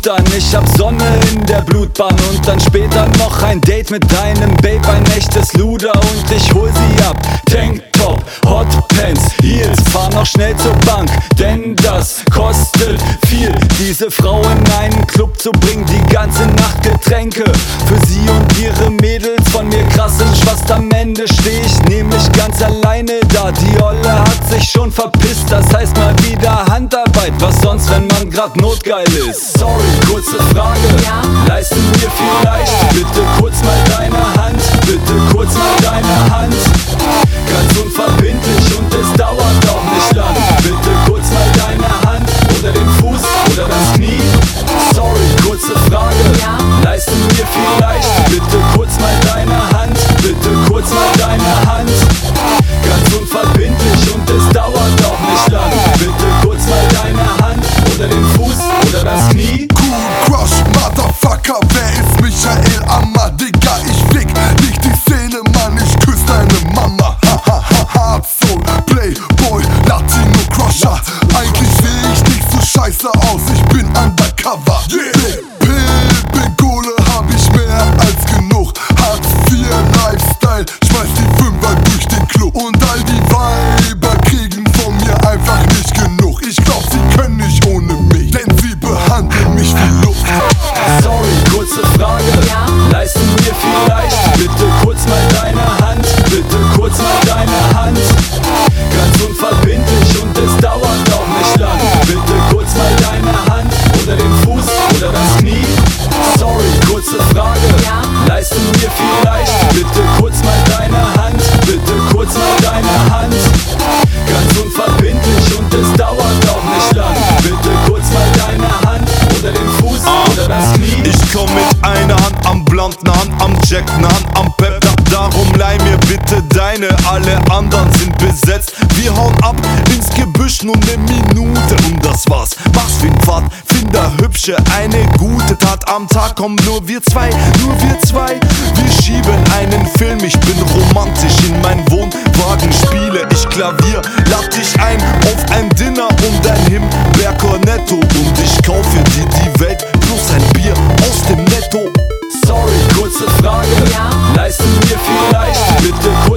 gut an. Ich hab Sonne in der Blutbahn und dann später noch ein Date mit deinem Babe, ein echtes Luder und ich hol sie ab. Tanktop, Hotpants, Heels, fahr noch schnell zur Bank, denn das kostet viel, diese Frau in einen Club zu bringen, die ganze Nacht Getränke für sie und ihre Mädels von mir krass in Schwast. Am Ende steh ich nämlich ganz alleine da, die Olle hat sich schon verpisst, das heißt mal wieder Handarbeit, was sonst, wenn man grad notgeil ist. Sorry, kurze Frage, leisten wir vielleicht bitte kurz mal deine Hand, bitte kurz mal deine Hand, ganz unverbindlich und es dauert auch nicht lang, bitte kurz mal deine Hand oder den Fuß oder das Knie. Sorry, kurze Frage, leisten wir vielleicht bitte kurz mal deine Hand, bitte kurz mal deine Hand, ganz unverbindlich und es dauert auch nicht lang, bitte kurz mal deine Hand oder den Fuß oder das Knie. Cool Crush, Motherfucker, wer ist Michael Ammer? Digga, ich fick nicht die Szene, Mann, ich küss deine Mama. Hardsoul, Playboy, Latino Crusher. Eigentlich seh ich nicht so scheiße aus, ich bin undercover. Bin Kohle, hab ich mehr als genug. Hartz IV Lifestyle, schmeiß die Fünfer durch den Club. Und all die Weiber kriegen von mir einfach nicht genug. Ich glaub, sie können nicht ohne mich, denn sie behandeln mich wie Luft. Sorry, kurze Frage, leisten wir vielleicht bitte kurz mal deine Hand, bitte kurz mal deine Hand, ganz unverbindlich und es dauert auch nicht lang, bitte kurz mal deine Hand oder den Fuß oder das Knie. Sorry, kurze Frage, leisten wir vielleicht bitte kurz mal deine Hand, bitte kurz mal deine Hand, ganz unverbindlich und es dauert auch nicht lang, bitte kurz mal deine Hand oder den Fuß oder das Knie. Ich komm mit einer Hand am Blunt, ne Hand am Jack, ne Hand am Pep. Darum leih mir bitte deine, alle anderen sind besetzt. Wir hauen ab ins Gebüsch, nur ne Minute und das war's. Mach's wie ein Pfadfinder, hübsche, eine gute Tat. Am Tag kommen nur wir zwei, nur wir zwei. Wir schieben einen Film, ich bin romantisch. In mein Wohnwagen spiele ich Klavier. Lad dich ein auf ein Dinner und ein Himbeer Cornetto. Und ich kaufe dir die Welt plus ein Bier aus dem Netto. Sorry, kurze Frage, leisten wir vielleicht bitte kurz